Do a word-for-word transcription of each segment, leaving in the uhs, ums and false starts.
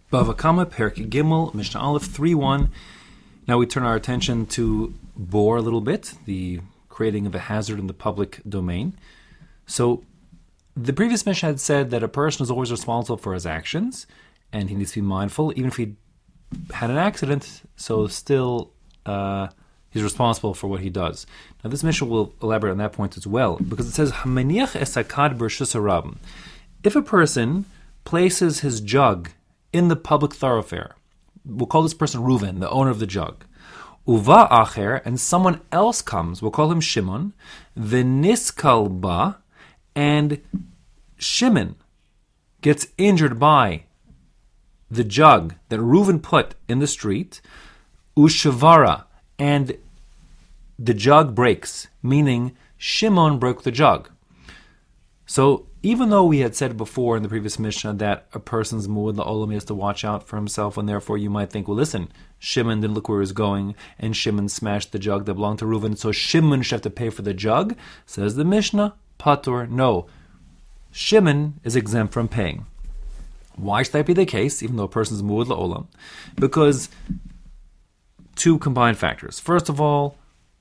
Bava Kama, Perek Gimel, Mishnah Aleph three one. Now we turn our attention to bor a little bit, the creating of a hazard in the public domain. So the previous Mishnah had said that a person is always responsible for his actions, and he needs to be mindful, even if he had an accident, so still uh, he's responsible for what he does. Now this Mishnah will elaborate on that point as well, because it says, Hamaniach esakad b'rshus harabim. If a person places his jug in the public thoroughfare, we'll call this person Reuven, the owner of the jug. Uva acher, and someone else comes, we'll call him Shimon. V'niskal ba, and Shimon gets injured by the jug that Reuven put in the street. Ushavara, and the jug breaks, meaning Shimon broke the jug. So even though we had said before in the previous Mishnah that a person's mu'ud la'olam has to watch out for himself, and therefore you might think, well, listen, Shimon didn't look where he was going, and Shimon smashed the jug that belonged to Reuven, so Shimon should have to pay for the jug. Says the Mishnah, patur, no. Shimon is exempt from paying. Why should that be the case, even though a person's mu'ud la'olam? Because two combined factors. First of all,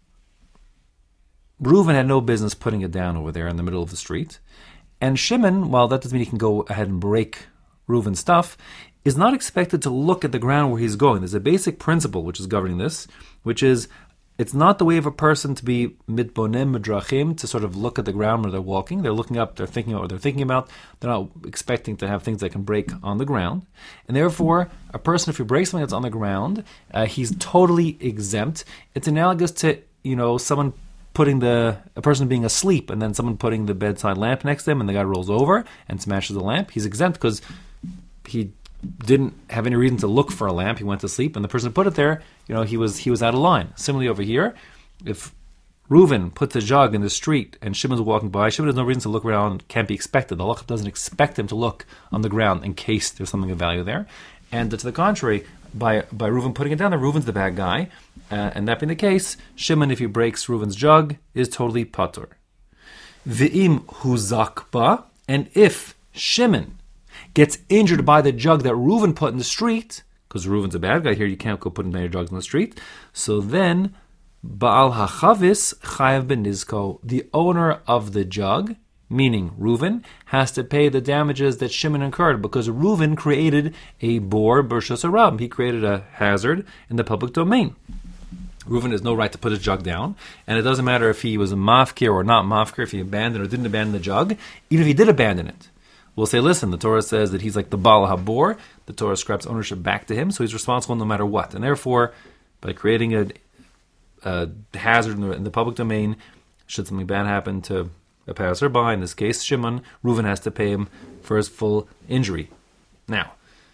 Reuven had no business putting it down over there in the middle of the street. And Shimon, while that doesn't mean he can go ahead and break Reuven's stuff, is not expected to look at the ground where he's going. There's a basic principle which is governing this, which is it's not the way of a person to be mitbonem midrachim, to sort of look at the ground where they're walking. They're looking up, they're thinking about what they're thinking about. They're not expecting to have things that can break on the ground. And therefore, a person, if he breaks something that's on the ground, uh, he's totally exempt. It's analogous to, you know, someone putting the a person being asleep and then someone putting the bedside lamp next to him and the guy rolls over and smashes the lamp. He's exempt because he didn't have any reason to look for a lamp. He went to sleep, and the person who put it there, you know, he was he was out of line. Similarly over here, if Reuven puts a jug in the street and Shimon's walking by, Shimon has no reason to look around, can't be expected. The halacha doesn't expect him to look on the ground in case there's something of value there. And to the contrary, by by Reuven putting it down there, Reuven's the bad guy. Uh, and that being the case, Shimon, if he breaks Reuven's jug, is totally patur. V'im huzakba, and if Shimon gets injured by the jug that Reuven put in the street, because Reuven's a bad guy here, you can't go putting your jugs in the street, so then Baal hachavis chayav ben nizko, the owner of the jug, meaning Reuven, has to pay the damages that Shimon incurred because Reuven created a bor b'rshus harabim. He created a hazard in the public domain. Reuven has no right to put his jug down, and it doesn't matter if he was a mafkir or not mafkir, if he abandoned or didn't abandon the jug, even if he did abandon it. We'll say, listen, the Torah says that he's like the Baal HaBor, the Torah scraps ownership back to him, so he's responsible no matter what. And therefore, by creating a, a hazard in the, in the public domain, should something bad happen to a passerby, in this case Shimon, Reuven has to pay him for his full injury. Now,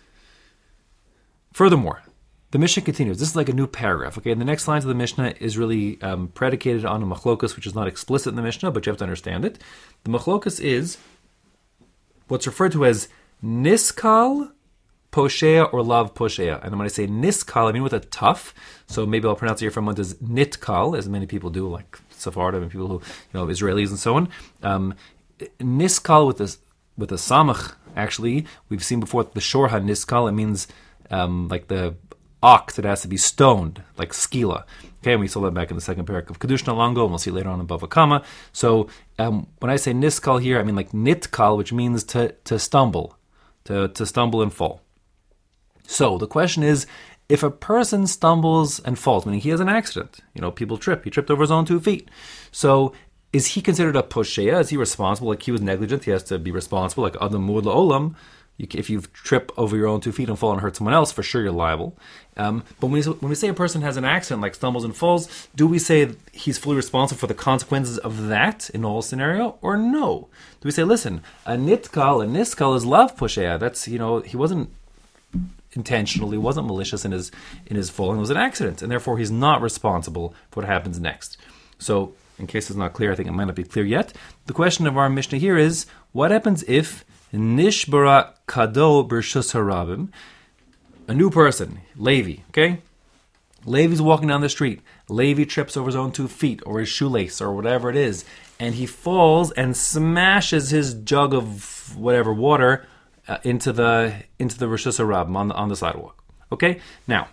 furthermore, the Mishnah continues. This is like a new paragraph. Okay, and the next lines of the Mishnah is really um, predicated on a machlokas, which is not explicit in the Mishnah, but you have to understand it. The machlokas is what's referred to as niskal poshea or lav poshea. And when I say niskal, I mean with a tough. So maybe I'll pronounce it here from one as nitkal, as many people do, like Sephardim and people who, you know, Israelis and so on. Um, niskal with a with a samach. Actually, we've seen before the shorha niskal. It means um, like the ox that has to be stoned, like skila. Okay, and we saw that back in the second parak of Kedushna Longo, and we'll see later on in Bava Kama. So um, when I say niskal here, I mean like nitkal, which means to to stumble, to, to stumble and fall. So the question is, if a person stumbles and falls, meaning he has an accident, you know, people trip, he tripped over his own two feet. So is he considered a poshea? Is he responsible? Like he was negligent, he has to be responsible, like Adam Mu'ud La'olam. You, if you trip over your own two feet and fall and hurt someone else, for sure you're liable. Um, but when we, when we say a person has an accident, like stumbles and falls, do we say he's fully responsible for the consequences of that in the whole scenario, or no? Do we say, listen, a nitkal, a niskal is lav poshea. That's, you know, he wasn't intentional, he wasn't malicious in his in his falling. It was an accident, and therefore he's not responsible for what happens next. So, in case it's not clear, I think it might not be clear yet. The question of our Mishnah here is, what happens if nishbara kado b'rshus harabim, a new person, Levi, okay? Levi's walking down the street. Levi trips over his own two feet, or his shoelace, or whatever it is, and he falls and smashes his jug of whatever water uh, into the into the Rishus HaRabim on the on the sidewalk. Okay, now,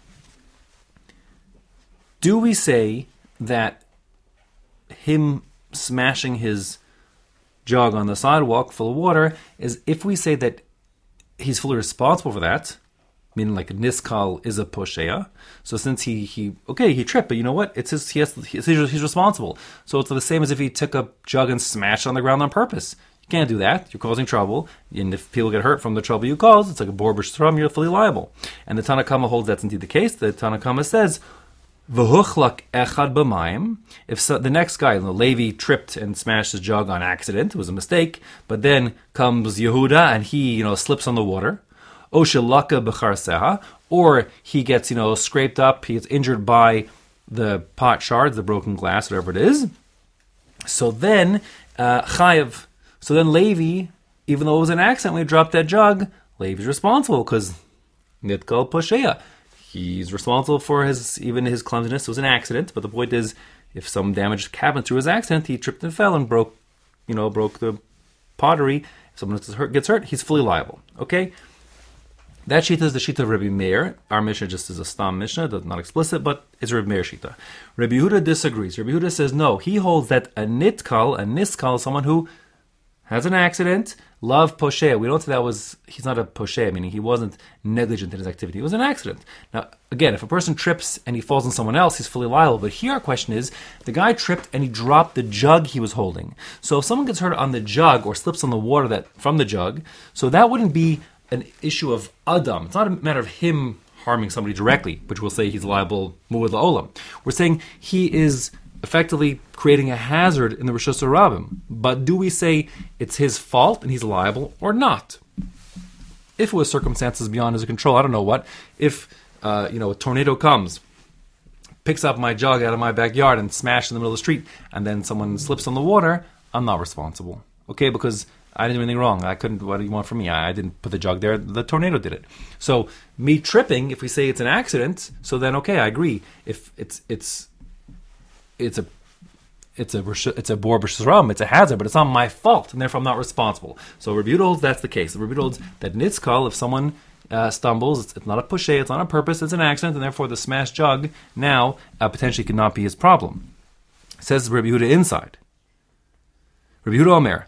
do we say that him smashing his jug on the sidewalk full of water is, if we say that he's fully responsible for that, meaning like niskal is a poshea. So since he, he okay, he tripped, but you know what? It's his, he has, he's, he's responsible. So it's the same as if he took a jug and smashed it on the ground on purpose. You can't do that. You're causing trouble. And if people get hurt from the trouble you caused, it's like a bor b'shram, you're fully liable. And the Tanna Kama holds that's indeed the case. The Tanna Kama says, V'huchlak echad b'mayim. If so, the next guy, you know, Levi, tripped and smashed his jug on accident, it was a mistake, but then comes Yehuda and he, you know, slips on the water. O shelaka b'char seha, or he gets, you know, scraped up, he gets injured by the pot shards, the broken glass, whatever it is. So then, uh, chayav. So then Levi, even though it was an accident when he dropped that jug, Levi's responsible because nitkal poshea. He's responsible for his even his clumsiness. It was an accident, but the point is, if some damage happened through his accident, he tripped and fell and broke, you know, broke the pottery. If someone gets hurt, gets hurt, he's fully liable. Okay, that shita is the shita of Rabbi Meir. Our Mishnah just is a stam Mishnah, that's not explicit, but it's Rabbi Meir shita. Rabbi Yehuda disagrees. Rabbi Yehuda says no. He holds that a nitkal, a niskal, is someone who has an accident, love poshea. We don't say that was, he's not a poshea, meaning he wasn't negligent in his activity. It was an accident. Now, again, if a person trips and he falls on someone else, he's fully liable. But here our question is, the guy tripped and he dropped the jug he was holding. So if someone gets hurt on the jug or slips on the water that from the jug, so that wouldn't be an issue of Adam. It's not a matter of him harming somebody directly, which we'll say he's liable mu'ud la'olam. We're saying he is effectively creating a hazard in the Rishus HaRabim. But do we say it's his fault and he's liable or not? If it was circumstances beyond his control, I don't know what. If uh, you know a tornado comes, picks up my jug out of my backyard and smashes in the middle of the street, and then someone slips on the water, I'm not responsible. Okay, because I didn't do anything wrong. I couldn't. What do you want from me? I, I didn't put the jug there. The tornado did it. So me tripping, if we say it's an accident, so then okay, I agree. If it's it's It's a, it's a, it's a bor b'shram, it's a hazard, but it's not my fault, and therefore I'm not responsible. So Rabbi Yehuda holds that's the case. Rabbi Yehuda holds that nitzkal, if someone uh, stumbles, it's, it's not a posheh, it's not a purpose, it's an accident, and therefore the smashed jug now uh, potentially could not be his problem. Says Rabbi Yehuda inside. Rabbi Yehuda Omer,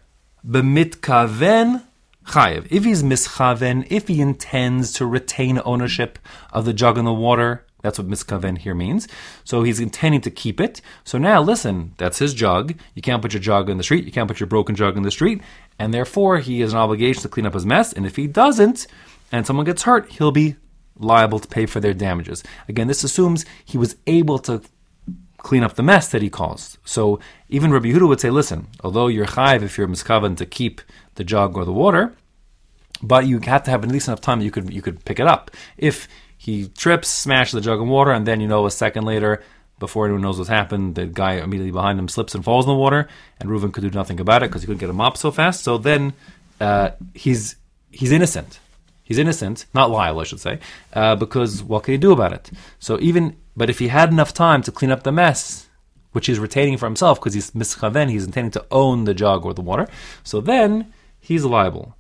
b'mitkaven chayev. If he's mischaven, if he intends to retain ownership of the jug in the water. That's what miskaven here means. So he's intending to keep it. So now, listen, that's his jug. You can't put your jug in the street. You can't put your broken jug in the street. And therefore, he has an obligation to clean up his mess. And if he doesn't, and someone gets hurt, he'll be liable to pay for their damages. Again, this assumes he was able to clean up the mess that he caused. So even Rabbi Yehuda would say, listen, although you're chayiv if you're miskaven to keep the jug or the water, but you have to have at least enough time that you could you could pick it up. If he trips, smashes the jug in water, and then, you know, a second later, before anyone knows what's happened, the guy immediately behind him slips and falls in the water, and Reuven could do nothing about it because he couldn't get him up so fast. So then uh, he's he's innocent. He's innocent, not liable, I should say, uh, because what can he do about it? So even, but if he had enough time to clean up the mess, which he's retaining for himself because he's mischaven, he's intending to own the jug or the water, so then he's liable.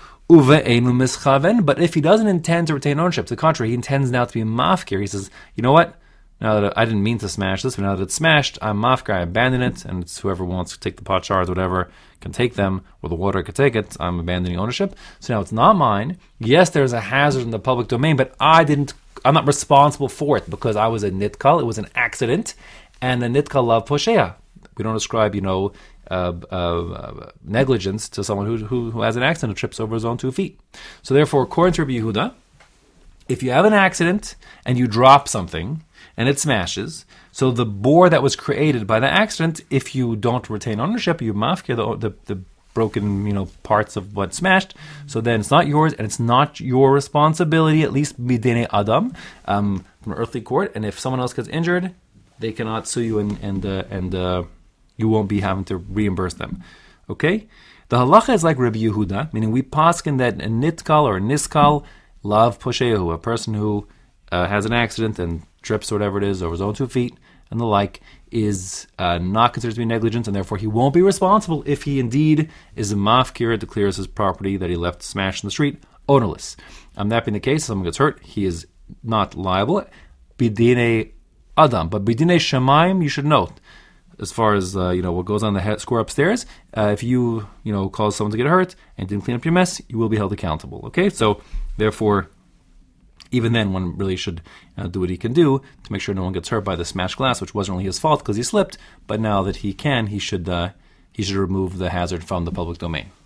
But if he doesn't intend to retain ownership, to the contrary, he intends now to be mafkir. He says, you know what? Now that I didn't mean to smash this, but now that it's smashed, I'm mafkir, I abandon it, and it's whoever wants to take the pot shards, whatever, can take them, or the water can take it. I'm abandoning ownership. So now it's not mine. Yes, there's a hazard in the public domain, but I didn't, I'm not responsible for it because I was a nitkal. It was an accident, and the nitkal love poshea. We don't ascribe, you know, Uh, uh, negligence to someone who, who who has an accident and trips over his own two feet. So therefore, according to Rabbi Yehuda, if you have an accident and you drop something and it smashes, so the bore that was created by the accident, if you don't retain ownership, you mafkir the, the the broken, you know, parts of what smashed. So then it's not yours and it's not your responsibility, at least bidene adam, um, from an earthly court. And if someone else gets injured, they cannot sue you and and uh, and uh, you won't be having to reimburse them. Okay? The halacha is like Rabbi Yehuda, meaning we paskin that a nitkal or a niskal lav poshehu, a person who uh, has an accident and trips or whatever it is over his own two feet and the like, is uh, not considered to be negligent, and therefore he won't be responsible if he indeed is a mafkir, declares his property that he left smashed in the street ownerless. Um, that being the case, if someone gets hurt, he is not liable. Bidine Adam, but Bidine Shemaim, you should note, as far as uh, you know, what goes on in the head, square upstairs. Uh, if you you know cause someone to get hurt and didn't clean up your mess, you will be held accountable. Okay, so therefore, even then, one really should uh, do what he can do to make sure no one gets hurt by the smashed glass, which wasn't really his fault because he slipped. But now that he can, he should uh, he should remove the hazard from the public domain.